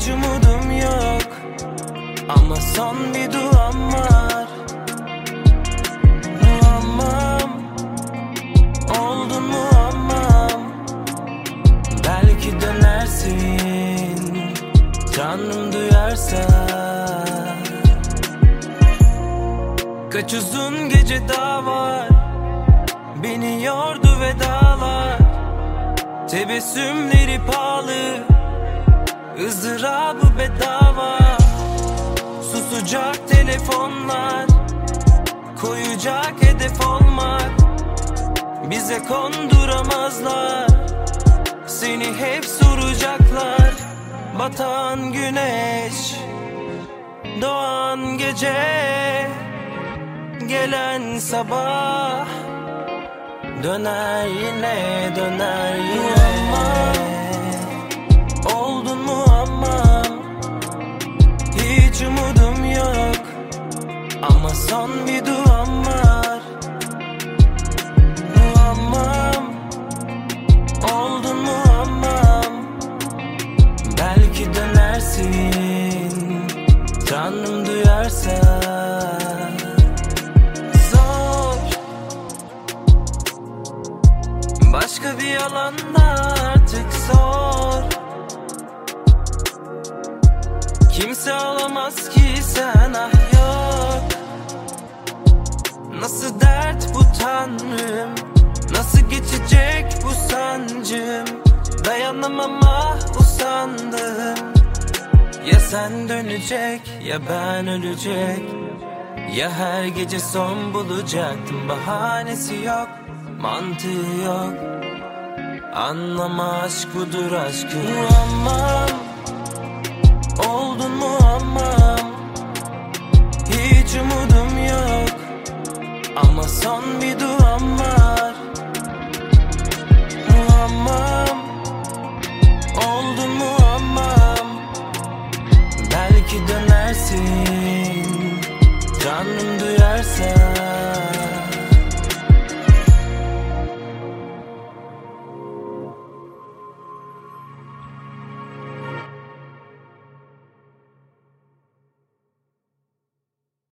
Hiç umudum yok ama son bir duam var. Muammam oldun muammam. Belki dönersin Tanrım duyarsa. Kaç uzun gece daha var, beni yordu vedalar. Tebessümleri pahalı, ızdırabı bedava. Susacak telefonlar, koyacak hedef olmak. Bize konduramazlar, seni hep soracaklar. Batan güneş, doğan gece, gelen sabah döner yine, döner yine. Oldun muammam. Hiç umudum yok ama son bir duam var. Muammam oldun muammam. Belki dönersin Tanrım duyarsa. Başka bir alanda artık zor. Kimse alamaz ki sen, ah yok. Nasıl dert bu Tanrım, nasıl geçecek bu sancım. Dayanamam ah usandım. Ya sen dönecek ya ben ölecek. Ya her gece son bulacaktım. Bahanesi yok, mantığı yok. Anlama aşk budur aşkın. Ama